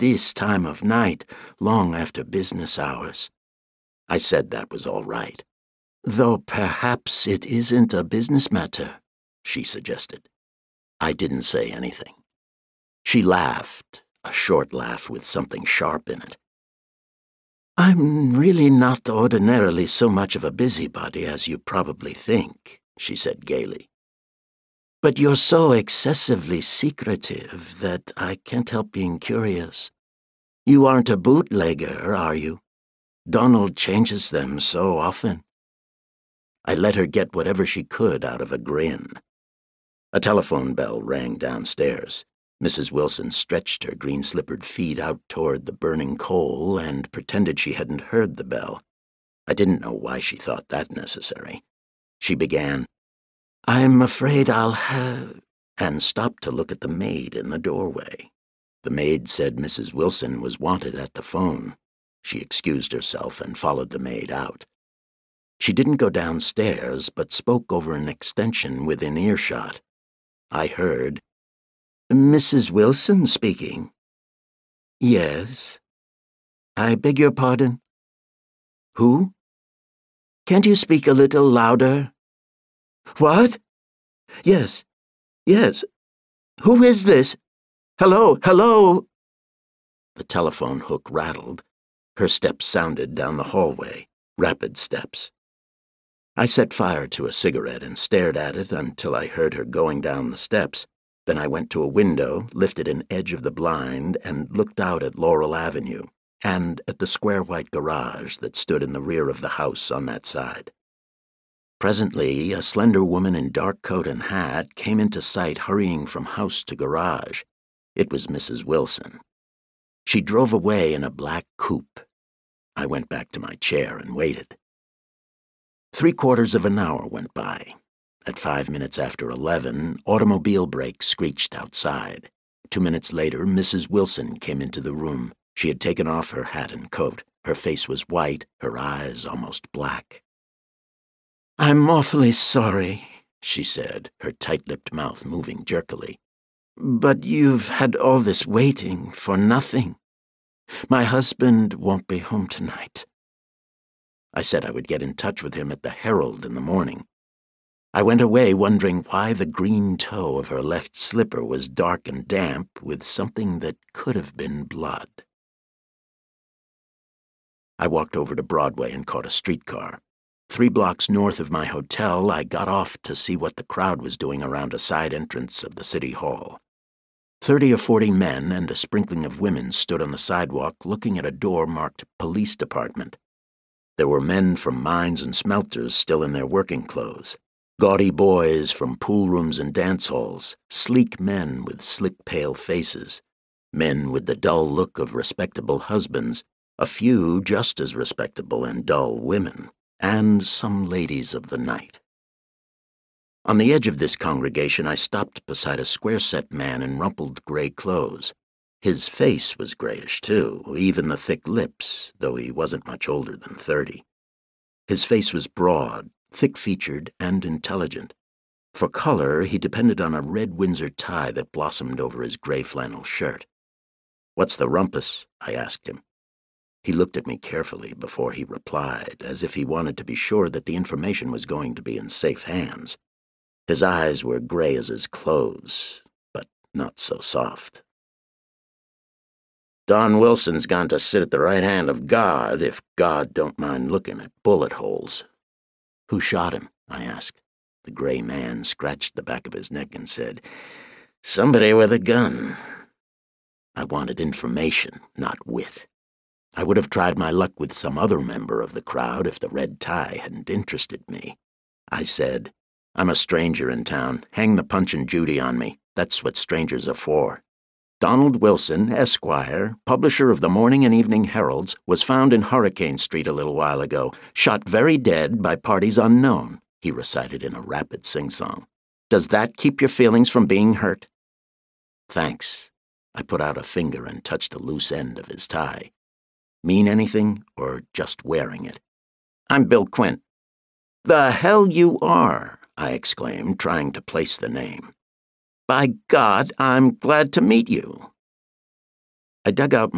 this time of night, long after business hours." I said that was all right. "Though perhaps it isn't a business matter," she suggested. I didn't say anything. She laughed, a short laugh with something sharp in it. "I'm really not ordinarily so much of a busybody as you probably think," she said gaily. "But you're so excessively secretive that I can't help being curious. You aren't a bootlegger, are you? Donald changes them so often." I let her get whatever she could out of a grin. A telephone bell rang downstairs. Mrs. Wilson stretched her green-slippered feet out toward the burning coal and pretended she hadn't heard the bell. I didn't know why she thought that necessary. She began, "I'm afraid I'll have," and stopped to look at the maid in the doorway. The maid said Mrs. Wilson was wanted at the phone. She excused herself and followed the maid out. She didn't go downstairs, but spoke over an extension within earshot. I heard, "Mrs. Wilson speaking." "Yes." "I beg your pardon?" "Who?" "Can't you speak a little louder?" "What?" "Yes, yes. Who is this? Hello, hello!" The telephone hook rattled. Her steps sounded down the hallway, rapid steps. I set fire to a cigarette and stared at it until I heard her going down the steps. Then I went to a window, lifted an edge of the blind, and looked out at Laurel Avenue and at the square white garage that stood in the rear of the house on that side. Presently, a slender woman in dark coat and hat came into sight hurrying from house to garage. It was Mrs. Wilson. She drove away in a black coupe. I went back to my chair and waited. 3/4 of an hour went by. At 5 minutes after 11, automobile brakes screeched outside. 2 minutes later, Mrs. Wilson came into the room. She had taken off her hat and coat. Her face was white, her eyes almost black. "I'm awfully sorry," she said, her tight-lipped mouth moving jerkily. "But you've had all this waiting for nothing. My husband won't be home tonight." I said I would get in touch with him at the Herald in the morning. I went away wondering why the green toe of her left slipper was dark and damp with something that could have been blood. I walked over to Broadway and caught a streetcar. 3 blocks north of my hotel, I got off to see what the crowd was doing around a side entrance of the city hall. 30 or 40 men and a sprinkling of women stood on the sidewalk looking at a door marked Police Department. There were men from mines and smelters still in their working clothes, gaudy boys from pool rooms and dance halls, sleek men with slick pale faces, men with the dull look of respectable husbands, a few just as respectable and dull women, and some ladies of the night. On the edge of this congregation, I stopped beside a square-set man in rumpled gray clothes. His face was grayish, too, even the thick lips, though he wasn't much older than 30. His face was broad, thick-featured, and intelligent. For color, he depended on a red Windsor tie that blossomed over his gray flannel shirt. "What's the rumpus?" I asked him. He looked at me carefully before he replied, as if he wanted to be sure that the information was going to be in safe hands. His eyes were gray as his clothes, but not so soft. "Don Wilson's gone to sit at the right hand of God, if God don't mind looking at bullet holes." "Who shot him?" I asked. The gray man scratched the back of his neck and said, "Somebody with a gun." I wanted information, not wit. I would have tried my luck with some other member of the crowd if the red tie hadn't interested me. I said, "I'm a stranger in town. Hang the Punch and Judy on me. That's what strangers are for. Donald Wilson, Esquire, publisher of the Morning and Evening Heralds, was found in Hurricane Street a little while ago, shot very dead by parties unknown," he recited in a rapid sing-song. "Does that keep your feelings from being hurt?" "Thanks." I put out a finger and touched the loose end of his tie. "Mean anything, or just wearing it?" "I'm Bill Quint." "The hell you are!" I exclaimed, trying to place the name. "By God, I'm glad to meet you." I dug out